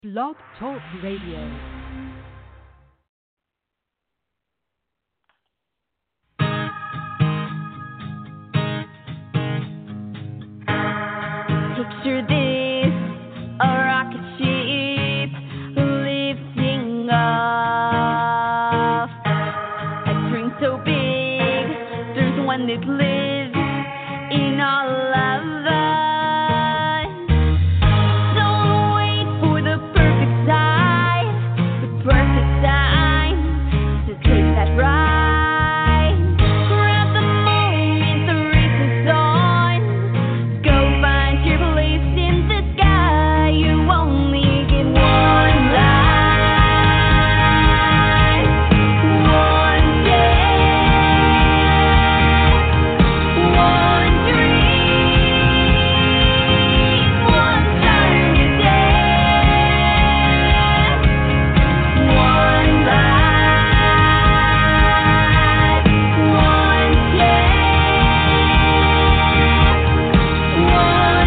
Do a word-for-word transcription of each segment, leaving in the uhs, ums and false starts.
Blog Talk Radio. Picture this, a rocket ship lifting off. A string so big, there's one that lives in all of us. Don't wait for the perfect time, the perfect time to take that ride. Grab the moment, the race is on. Go find your place in the sky. You only get one life, one day, one dream, one turn to death, one life, one chance, one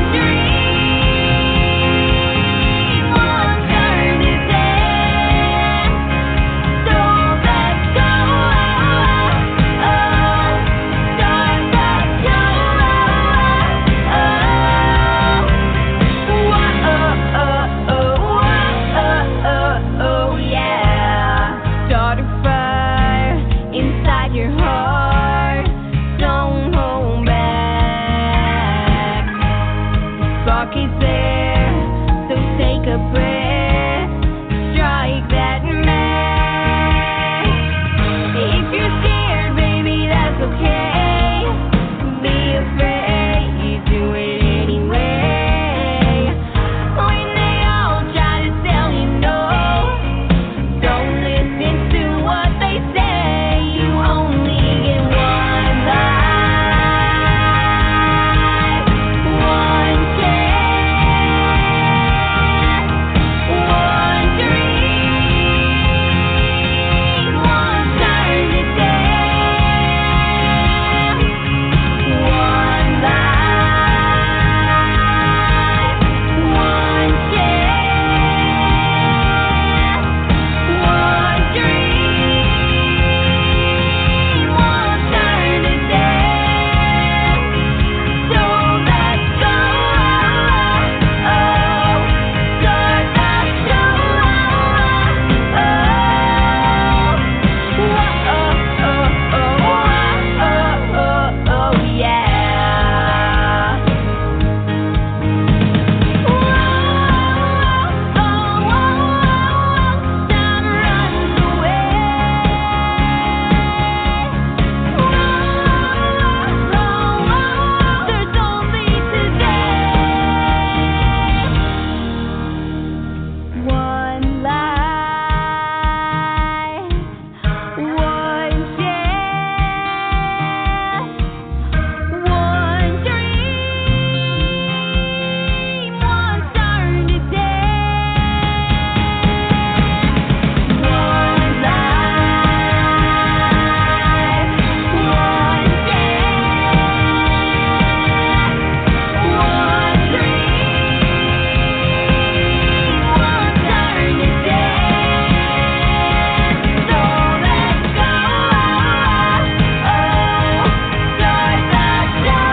dream, one turn to death. So let's go, oh, start that show, oh, oh, oh, yeah. Start a fire inside your heart. Don't hold back. The spark is there, so take a breath. Strike that match. If you're scared, baby, that's okay. Be afraid, you do it anyway. When they all try to tell you no, don't listen to what they say. You only get one life, one chance, one dream, one turn to death, one life, one chance, one dream, one turn to death. So let's go, oh, start that show, oh, oh, oh, oh, yeah. Time runs away. There's only today. One life, one chance, one dream, one turn to death. One life, one chance, one dream, one turn to death. So let's go, oh, start that show,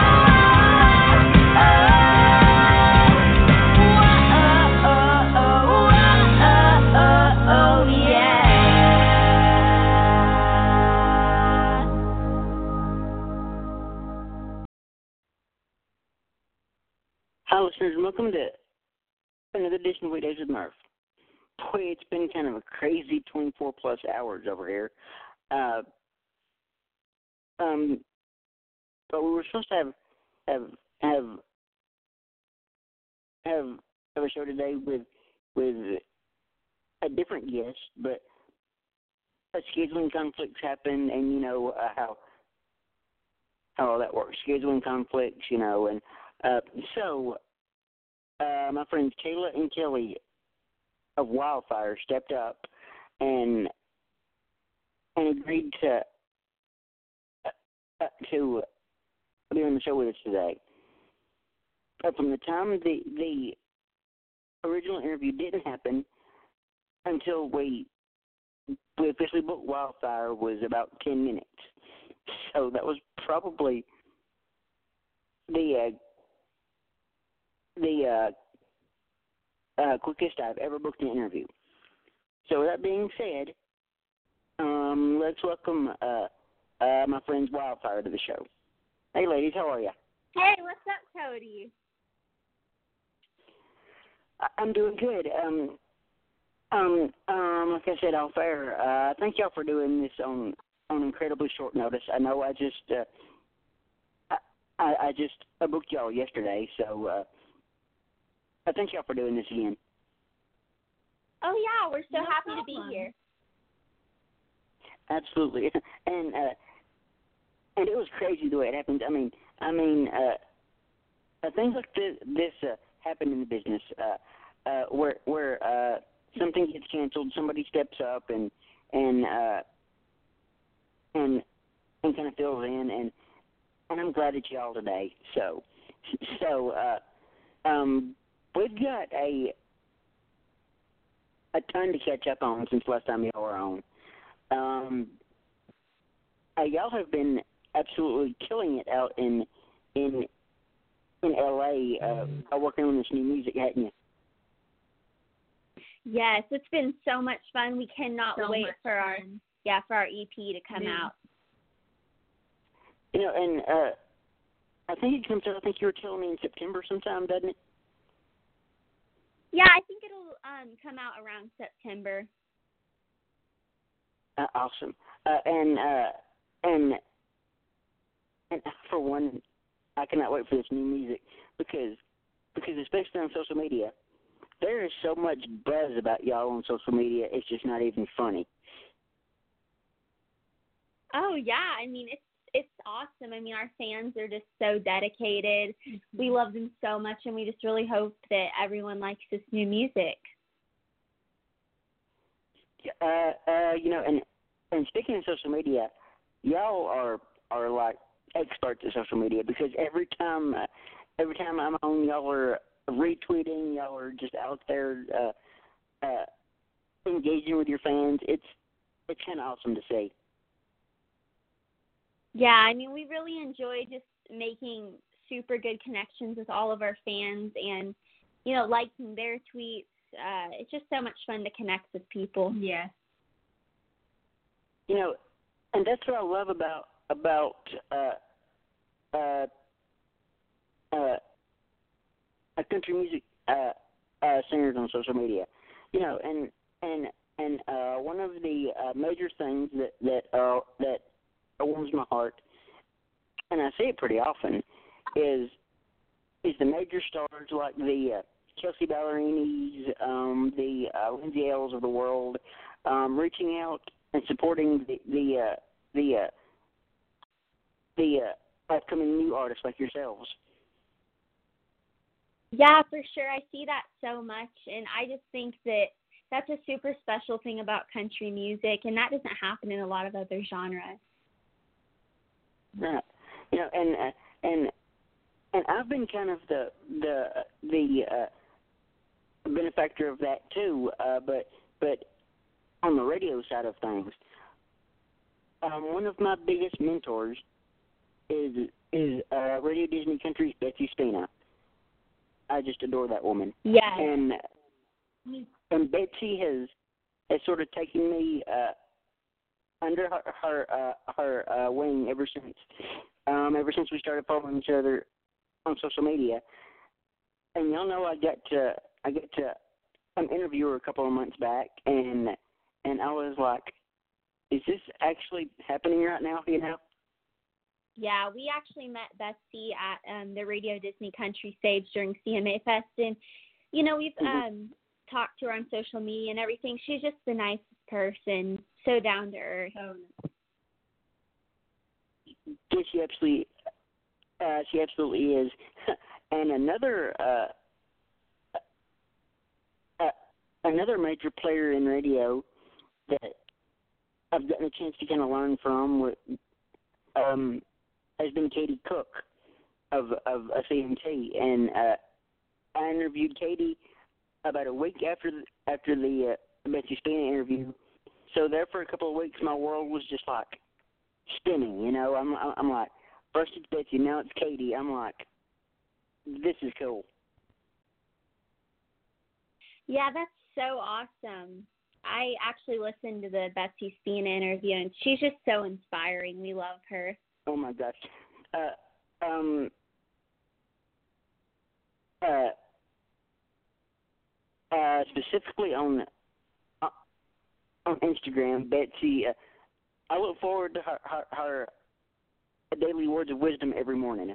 oh, oh, yeah. Hi, listeners, and welcome to another edition of Weekdays with Murph. Boy, it's been kind of a crazy twenty-four plus hours over here. Uh, um, but we were supposed to have have have have, have a show today with with a different guest, but uh, scheduling conflicts happen, and you know uh, how how all that works. Scheduling conflicts, you know, and uh, so uh, my friends Kayla and Kelly of Wildfire stepped up and and agreed to uh, uh, to be on the show with us today. But from the time the the original interview didn't happen until we we officially booked Wildfire was about ten minutes. So that was probably the uh, the uh, uh, quickest I've ever booked an interview. So with that being said, um, let's welcome uh, uh, my friends Wildfire to the show. Hey, ladies, how are you? Hey, what's up, Cody? I- I'm doing good. Um, um, um, like I said off air, uh, thank y'all for doing this on on incredibly short notice. I know I just uh, I, I I just I booked y'all yesterday, so uh, I thank y'all for doing this again. Oh, yeah, we're so No happy to problem. be here. Absolutely, and uh, and it was crazy the way it happened. I mean, I mean, uh, uh, things like this, this uh, happen in the business, uh, uh, where where uh, something gets canceled, somebody steps up and and uh, and and kind of fills in, and and I'm glad it's y'all today. So so uh, um, we've got a a ton to catch up on since last time y'all were on. Um, uh, y'all have been absolutely killing it out in in in L A uh, working on this new music, hadn't you? Yes, it's been so much fun. We cannot So wait much for our fun. yeah for our E P to come Yeah. out. You know, and uh, I think it comes out. I think you were telling me in September sometime, doesn't it? Yeah, I think it'll um come out around September. Uh, awesome. Uh, and uh, and and for one, I cannot wait for this new music because because especially on social media, there is so much buzz about y'all on social media. It's just not even funny. Oh yeah, I mean it's it's awesome. I mean our fans are just so dedicated. We love them so much, and we just really hope that everyone likes this new music. Uh, uh, you know, and and speaking of social media, y'all are are like experts at social media because every time uh, every time I'm on, y'all are retweeting, y'all are just out there uh, uh, engaging with your fans. It's it's kind of awesome to see. Yeah, I mean we really enjoy just making super good connections with all of our fans, and you know liking their tweets. Uh, it's just so much fun to connect with people. Yes. You know, and that's what I love about about uh, uh, uh, uh, country music uh, uh, singers on social media. You know, and and and uh, one of the uh, major things that that uh, that warms my heart, and I see it pretty often, is is the major stars like the uh, Chelsea Ballerinis, um, the uh, Lindsay Ells of the world, um, reaching out and supporting the the uh, the uh, the uh, upcoming new artists like yourselves. Yeah, for sure. I see that so much, and I just think that that's a super special thing about country music, and that doesn't happen in a lot of other genres. Right. You know, and uh, and and I've been kind of the the the uh, benefactor of that too, uh, but but on the radio side of things, um, one of my biggest mentors is is uh, Radio Disney Country's Betsy Spina. I just adore that woman. Yes. And and Betsy has has sort of taken me uh, under her her, uh, her uh, wing ever since um, ever since we started following each other on social media. And y'all know I got to I got to um, interview her a couple of months back, and and I was like, is this actually happening right now? You know? Yeah, we actually met Betsy at um, the Radio Disney Country stage during C M A Fest, and you know we've Mhm. um, talked to her on social media and everything. She's just the nicest person, so down to earth. Oh, Yes, she absolutely uh, she absolutely is. And another uh, uh, another major player in radio that I've gotten a chance to kind of learn from with, um, has been Katie Cook of of C M T, and uh, I interviewed Katie about a week after the, after the uh, Betsy Spina interview. So there for a couple of weeks, my world was just like spinning. You know, I'm I'm like, first it's Betsy, now it's Katie. I'm like, this is cool. Yeah, that's so awesome. I actually listened to the Betsy Spina interview, and she's just so inspiring. We love her. Oh my gosh. Uh, um. Uh. Uh. Specifically on uh, on Instagram, Betsy. Uh, I look forward to her, her her daily words of wisdom every morning.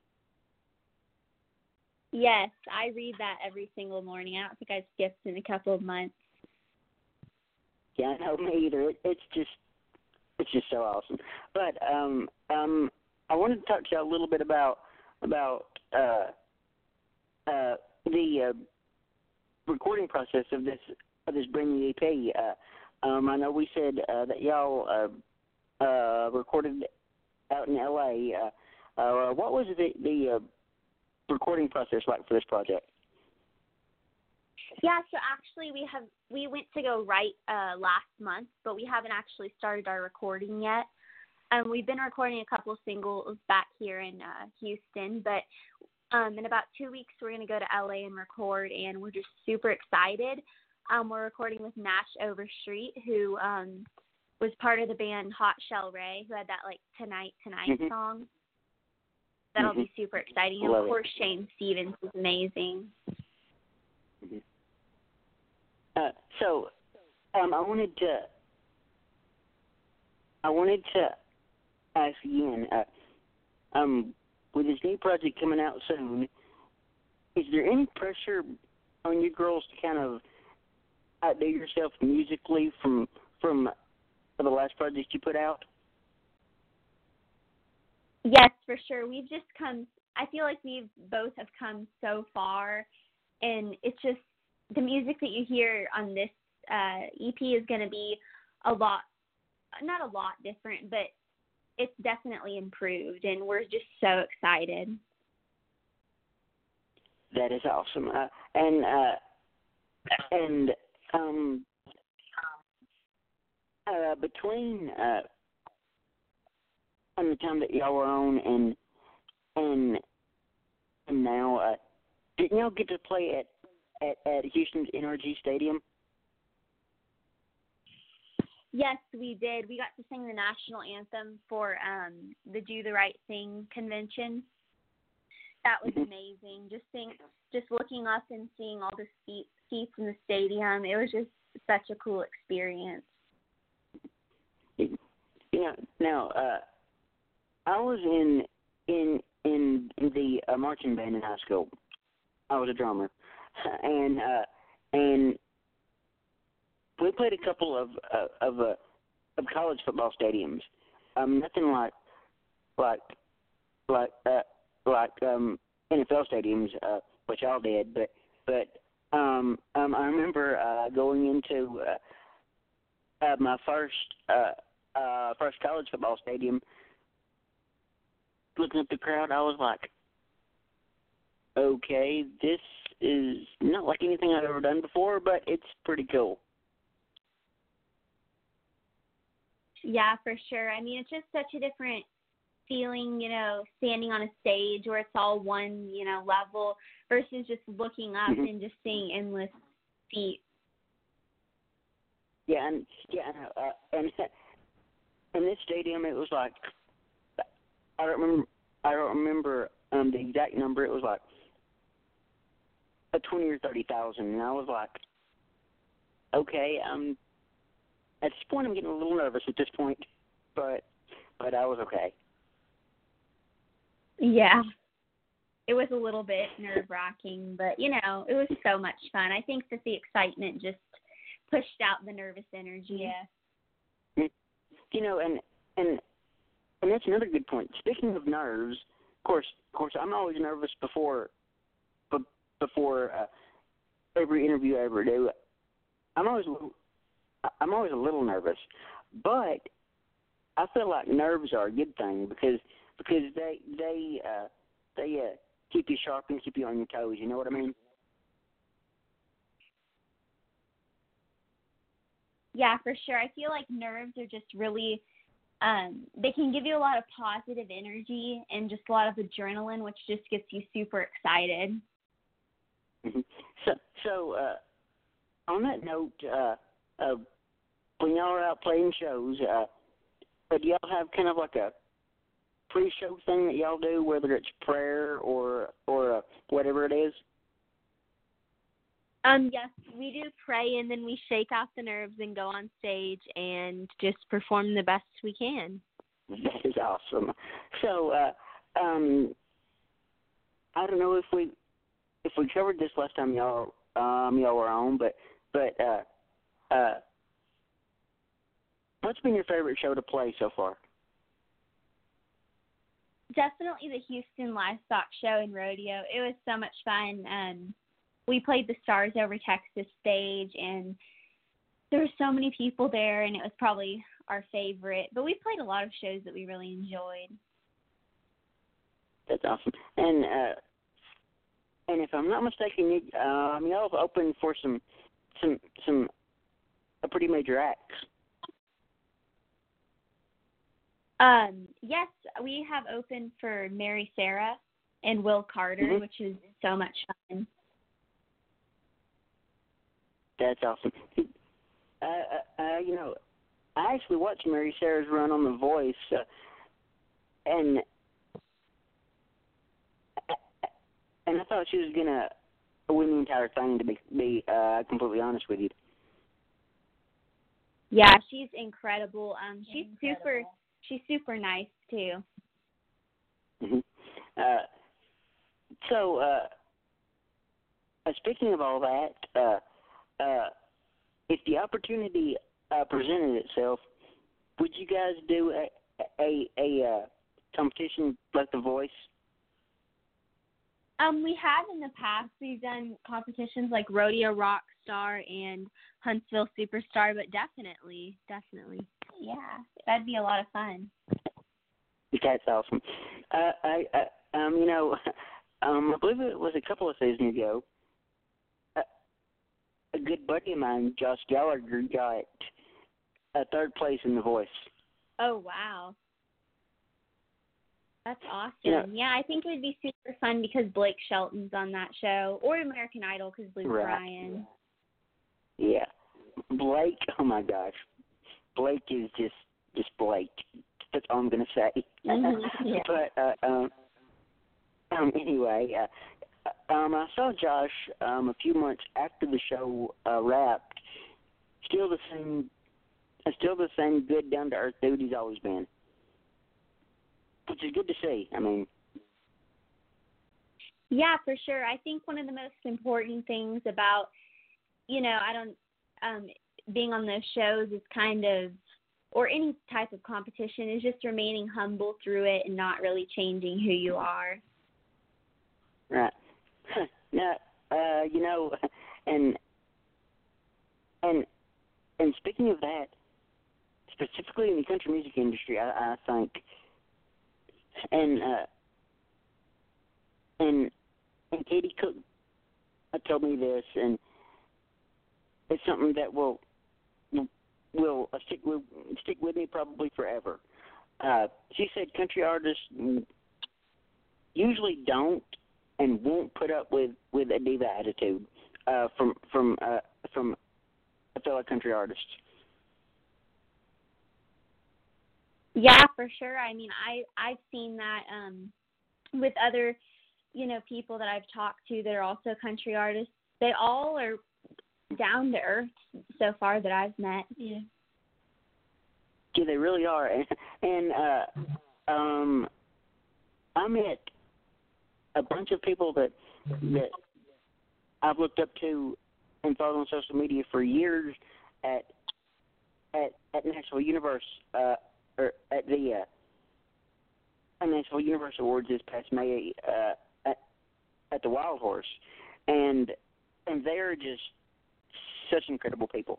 Yes, I read that every single morning. I don't think I've skipped in a couple of months. Yeah, I know, me either. It, it's just, it's just so awesome. But um, um, I wanted to talk to you a little bit about about uh, uh, the uh, recording process of this of this brand new E P. Uh, um, I know we said uh, that y'all uh, uh, recorded out in L A. Uh, uh, what was the the uh, recording process like for this project? Yeah, so actually we have we went to go write uh, last month, but we haven't actually started our recording yet. Um, we've been recording a couple of singles back here in uh, Houston, but um, in about two weeks we're going to go to L A and record, and we're just super excited. Um, we're recording with Nash Overstreet, who um, was part of the band Hot Shell Ray, who had that like Tonight Tonight Mm-hmm. song. That'll Mm-hmm. be super exciting. And Love of it. course, Shane Stevens is amazing. Mm-hmm. Uh, so, um, I wanted to, I wanted to ask again, uh, um, with this new project coming out soon, is there any pressure on you girls to kind of outdo yourself musically from from the last project you put out? Yes, for sure. We've just come, I feel like we've both have come so far, and it's just, the music that you hear on this uh, E P is going to be a lot, not a lot different, but it's definitely improved, and we're just so excited. That is awesome. Uh, and uh, and um, uh, between uh, on the time that y'all were on and and and now, uh, didn't y'all get to play at at, at Houston's N R G Stadium? Yes, we did. We got to sing the national anthem for um, the Do the Right Thing convention. That was Mhm. amazing. Just seeing, just looking up and seeing all the seat, seats in the stadium. It was just such a cool experience. You know, now uh, I was in in in the uh, marching band in high school. I was a drummer, and uh, and we played a couple of uh, of uh, of college football stadiums. Um, nothing like like like uh, like um, N F L stadiums, uh, which y'all did, but but um, um, I remember uh, going into uh, uh, my first uh, uh, first college football stadium. Looking at the crowd, I was like, okay, this is not like anything I've ever done before, but it's pretty cool. Yeah, for sure. I mean, it's just such a different feeling, you know, standing on a stage where it's all one, you know, level versus just looking up Mhm. and just seeing endless seats. Yeah, and yeah, and, uh, and in this stadium, it was like I don't remember. I don't remember um, the exact number. It was like a twenty or thirty thousand, and I was like, okay, um, at this point, I'm getting a little nervous at this point, but but I was okay. Yeah. It was a little bit nerve-wracking, but, you know, it was so much fun. I think that the excitement just pushed out the nervous energy. Yeah. You know, and and and that's another good point. Speaking of nerves, of course, of course, I'm always nervous before b- before uh, every interview I ever do. I'm always a little, I'm always a little nervous, but I feel like nerves are a good thing because because they they uh, they uh, keep you sharp and keep you on your toes. You know what I mean? Yeah, for sure. I feel like nerves are just really, um, they can give you a lot of positive energy and just a lot of adrenaline, which just gets you super excited. Mhm. So, so uh, on that note, uh, uh, when y'all are out playing shows, uh, uh, do y'all have kind of like a pre-show thing that y'all do, whether it's prayer or or uh, whatever it is? Um, yes, we do pray, and then we shake off the nerves and go on stage and just perform the best we can. That is awesome. So, uh, um, I don't know if we if we covered this last time y'all um y'all were on, but but uh, uh, what's been your favorite show to play so far? Definitely the Houston Livestock Show and Rodeo. It was so much fun. Um, we played the Stars Over Texas stage, and there were so many people there, and it was probably our favorite. But we played a lot of shows that we really enjoyed. That's awesome. And uh, and if I'm not mistaken, you, um, y'all have opened for some some some a pretty major acts. Um, yes, we have opened for Mary Sarah and Will Carter, Mhm. which is so much fun. That's awesome. Uh, uh, uh, you know, I actually watched Mary Sarah's run on The Voice, uh, and and I thought she was gonna win the entire thing. To be be uh, completely honest with you. Yeah, she's incredible. Um, she's Incredible. super. She's super nice too. Mm-hmm. Uh, so, uh, uh, speaking of all that, uh, uh, if the opportunity uh, presented itself, would you guys do a a, a uh, competition like The Voice? Um, we have in the past. We've done competitions like Rodeo Rockstar and Huntsville Superstar, but definitely, definitely, yeah, that'd be a lot of fun. That's awesome. Uh, I, I, um, you know, um, I believe it was a couple of seasons ago. Uh, a good buddy of mine, Josh Gallagher, got a third place in The Voice. Oh wow, that's awesome. Yeah. Yeah, I think it would be super fun because Blake Shelton's on that show, or American Idol because Luke Right. Bryan. Yeah, Blake. Oh my gosh, Blake is just just Blake. That's all I'm gonna say. Mhm, yeah. But uh, um, um, anyway, uh, um, I saw Josh um, a few months after the show uh, wrapped. Still the same, uh, still the same good, down to earth dude he's always been, which is good to see. I mean, Yeah, for sure. I think one of the most important things about, you know, I don't, um, being on those shows is kind of, or any type of competition, is just remaining humble through it and not really changing who you are. right? Now, uh, you know, and and and speaking of that, specifically in the country music industry, I, I think, and uh, and and Katie Cook told me this, and it's something that will will uh, stick with stick with me probably forever. Uh, she said country artists usually don't and won't put up with, with a diva attitude uh, from from uh, from a fellow country artist. Yeah, for sure. I mean, I I've seen that um, with other, you know, people that I've talked to that are also country artists. They all are down to earth so far that I've met. Yeah. Yeah, they really are. And, and uh, um, I met a bunch of people that that I've looked up to and followed on social media for years at at at Nashville Universe uh, or at the uh, Nashville Universe Awards this past May uh, at at the Wild Horse, and and they're just such incredible people.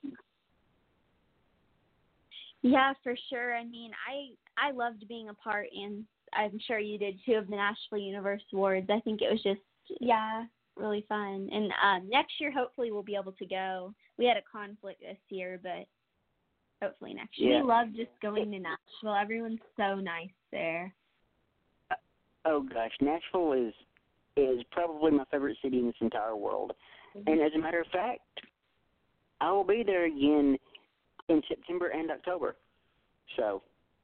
Yeah, for sure. I mean, I I loved being a part, and I'm sure you did too, of the Nashville Universe Awards. I think it was just, yeah, really fun. And um, next year, hopefully, we'll be able to go. We had a conflict this year, but hopefully next year. Yeah. We love just going to Nashville. Everyone's so nice there. Oh gosh, Nashville is is probably my favorite city in this entire world. Mm-hmm. And as a matter of fact, I will be there again in September and October. So.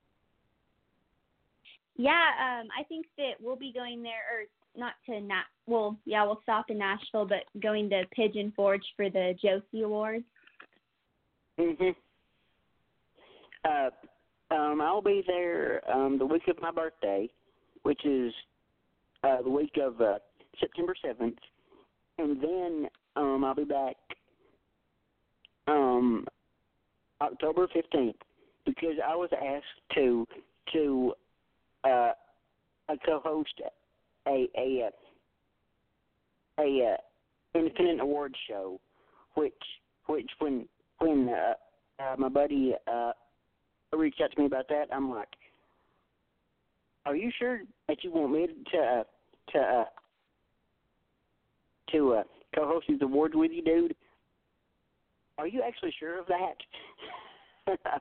Yeah, um, I think that we'll be going there, or not to Nat. Well, yeah, we'll stop in Nashville, but going to Pigeon Forge for the Josie Awards. Mhm. Uh, um, I'll be there um, the week of my birthday, which is uh, the week of uh, September seventh, and then um, I'll be back um, October fifteenth because I was asked to to uh, uh, co-host a a a, a uh, independent awards show, which which when when uh, uh, my buddy uh, reached out to me about that, I'm like, "Are you sure that you want me to uh, to uh, to uh, co-host these awards with you, dude? Are you actually sure of that?"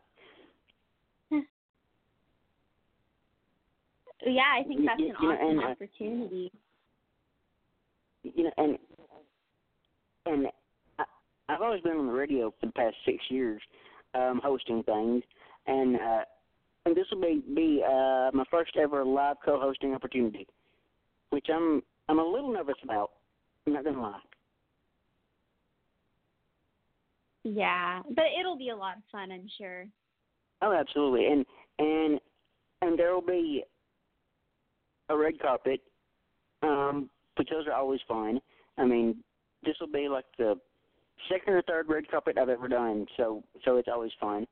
Yeah, I think that's You- an you know, awesome and, uh, opportunity. You know, and and I, I've always been on the radio for the past six years, um, hosting things, and uh, and this will be be uh, my first ever live co-hosting opportunity, which I'm I'm a little nervous about. I'm not gonna lie. Yeah, but it'll be a lot of fun, I'm sure. Oh, absolutely, and and and there will be a red carpet, um, but those are always fun. I mean, this will be like the second or third red carpet I've ever done, so so it's always fun.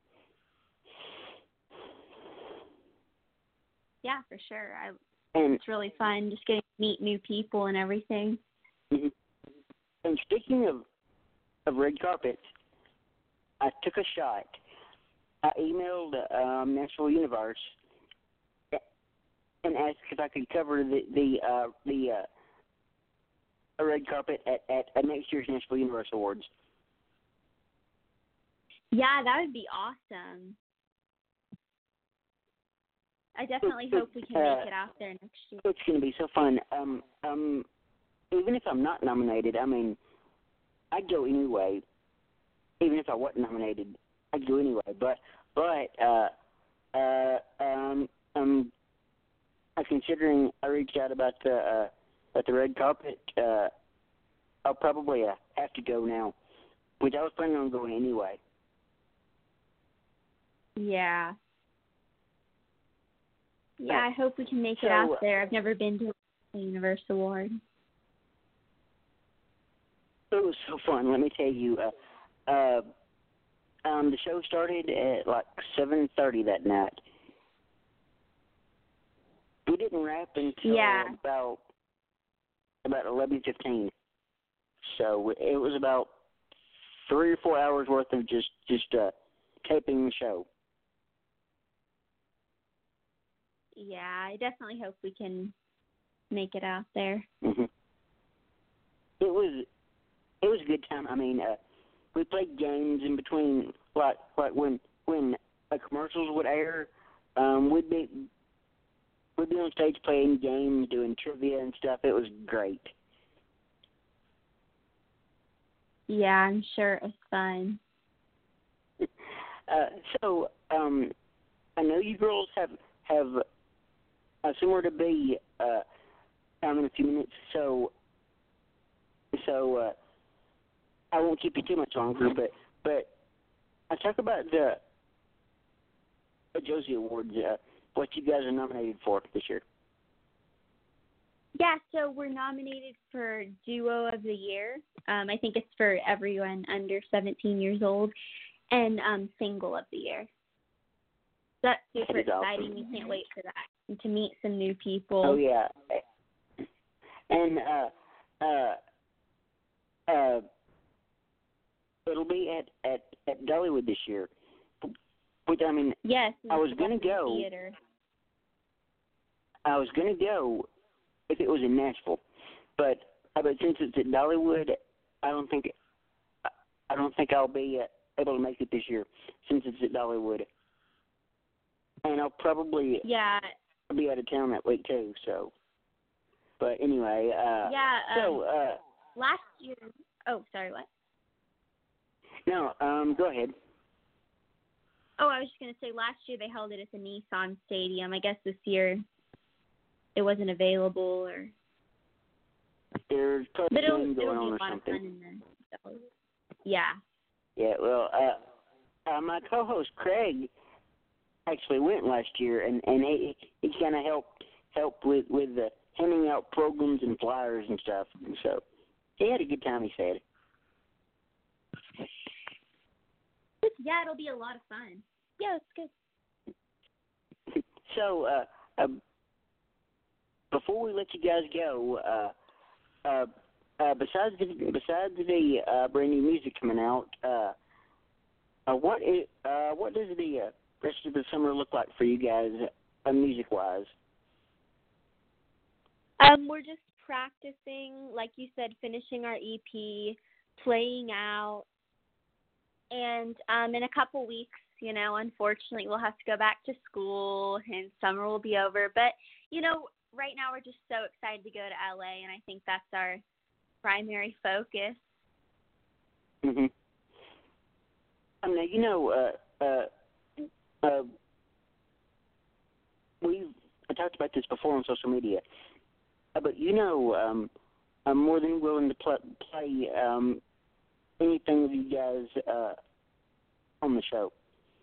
Yeah, for sure. I, And it's really fun just getting to meet new people and everything. mhm. and speaking of of red carpets, I took a shot. I emailed um, Nashville Universe and asked if I could cover the the uh, the uh, a red carpet at, at, at next year's Nashville Universe Awards. Yeah, that would be awesome. I definitely hope we can make it out there next year. It's going to be so fun. Um, um, even if I'm not nominated, I mean, I'd go anyway. Even if I wasn't nominated, I'd go anyway. But but uh, uh, um, um, I'm considering I reached out about the uh, about the red carpet. Uh, I'll probably uh, have to go now, which I was planning on going anyway. Yeah. Yeah, I hope we can make it So, out there. I've never been to a Universe Award. It was so fun. Let me tell you. Uh, uh, um, the show started at like seven thirty that night. We didn't wrap until Yeah. about about eleven fifteen. So it was about three or four hours worth of just just uh, taping the show. Yeah, I definitely hope we can make it out there. hmm It was it was a good time. I mean, uh, we played games in between, like like when when uh, commercials would air, um, we'd be we'd be on stage playing games, doing trivia and stuff. It was great. Yeah, I'm sure it was fun. Uh, so um, I know you girls have have uh, somewhere to be uh, um, in a few minutes. So so uh, I won't keep you too much longer. But but I talk about the, the Josie Awards. Uh, what you guys are nominated for this year? Yeah, so we're nominated for Duo of the Year. Um, I think it's for everyone under seventeen years old, and um, Single of the Year. That's super That is exciting. awesome. We can't wait for that and to meet some new people. Oh yeah, and uh, uh, uh, it'll be at at at Dollywood this year. Which I mean, Yes, I was it's gonna at the go. Theater. I was gonna go if it was in Nashville, but Uh, but since it's at Dollywood, I don't think I don't think I'll be uh, able to make it this year since it's at Dollywood, and I'll probably Yeah. be out of town that week too. So, but anyway, uh, Yeah. Um, so uh, last year. Oh, sorry. What? no, um, go ahead. Oh, I was just gonna say last year they held it at the Nissan Stadium. I guess this year it wasn't available, or There's probably but it'll, game going it'll on be a or lot of something. fun in the. Yeah. Yeah, well, uh, uh, my co-host Craig actually went last year, and and he he kind of helped helped with with the handing out programs and flyers and stuff. And so he had a good time. He said. Yeah, it'll be a lot of fun. Yeah, it's good. So, uh, uh, before we let you guys go, uh, uh, uh, besides the, besides the uh, brand new music coming out, uh, uh, what is, uh, what does the uh, rest of the summer look like for you guys, uh, music wise? Um, we're just practicing, like you said, finishing our E P, playing out, And um, in a couple weeks, you know, unfortunately, we'll have to go back to school, and summer will be over. But you know, right now we're just so excited to go to L A, and I think that's our primary focus. Mm-hmm. Um, now, you know, uh, uh, uh, we've talked about this before on social media, uh, but you know, um, I'm more than willing to pl- play um, anything with you guys uh, on the show.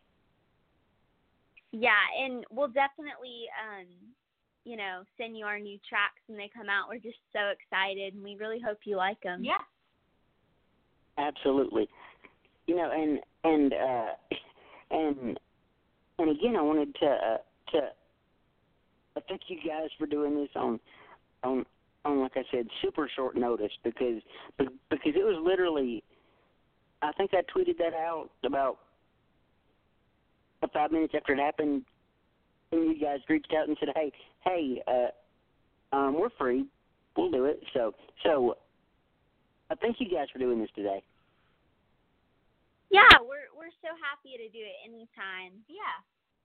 Yeah, and we'll definitely, um, you know, send you our new tracks when they come out. We're just so excited, and we really hope you like them. Yeah. Absolutely. You know, and and uh, and and again, I wanted to uh, to uh, thank you guys for doing this on on on like I said, super short notice because because it was literally. I think I tweeted that out about five minutes after it happened, and you guys reached out and said, "Hey, hey, uh, um, we're free, we'll do it." So, so I thank you guys for doing this today. Yeah, we're we're so happy to do it anytime. Yeah.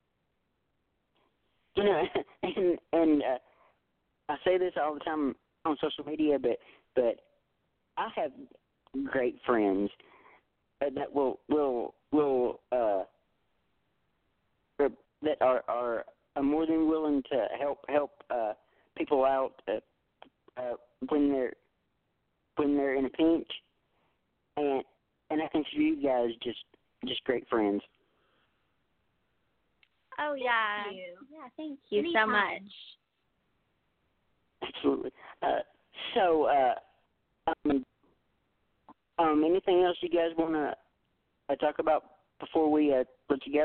You know, and and uh, I say this all the time on social media, but but I have great friends that will will will uh that are are, are more than willing to help help uh people out uh, uh when they're when they're in a pinch, and and I consider you guys just just great friends. Oh yeah, Thank you. yeah. Thank you Anytime. so much. Absolutely. Uh, so uh, um, um, anything else you guys want to uh, talk about before we uh, let you go?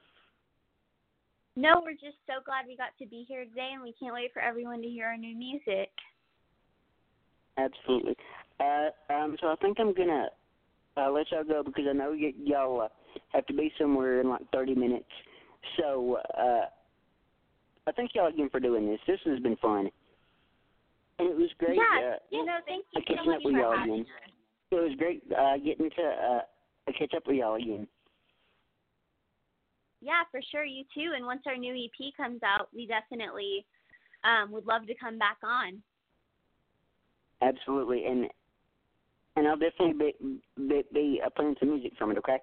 No, we're just so glad we got to be here today, and we can't wait for everyone to hear our new music. Absolutely. Uh, um, so I think I'm gonna uh, let y'all go because I know y- y'all uh, have to be somewhere in like thirty minutes. So uh, I thank y'all again for doing this. This has been fun, and it was great. Yeah, uh, you know, thank you catching so up much with for y'all having again. us. It was great uh, getting to uh, catch up with y'all again. Yeah, for sure, you too. And once our new E P comes out, we definitely um, would love to come back on. Absolutely, and and I'll definitely be be, be uh, playing some music from it. Okay.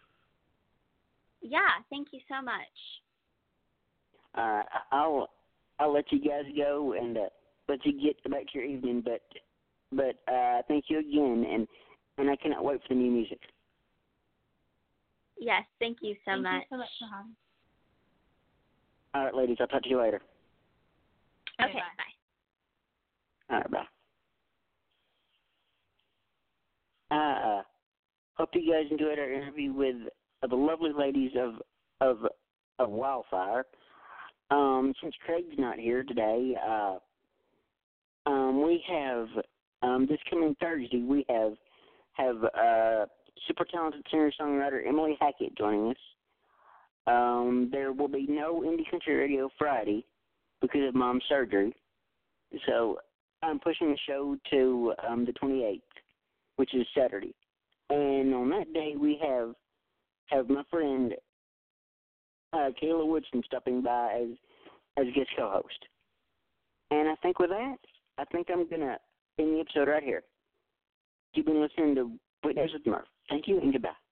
Yeah, thank you so much. Uh, I'll I'll let you guys go and uh, let you get back to your evening, but but uh, thank you again, and and I cannot wait for the new music. Yes, thank you so Thank much. you so much for having. All right, ladies, I'll talk to you later. Okay, Okay, bye. All right, bye. Uh, hope you guys enjoyed our interview with uh, the lovely ladies of of of Wildfire. Um, since Craig's not here today, uh, um, we have um, this coming Thursday. We have have uh, super talented singer songwriter Emily Hackett joining us. Um, there will be no Indie Country Radio Friday because of Mom's surgery. So I'm pushing the show to um, the twenty-eighth, which is Saturday. And on that day, we have have my friend uh, Kayla Woodson stopping by as as guest co-host. And I think with that, I think I'm going to end the episode right here. You've been listening to Witness with Murph. Thank you and goodbye.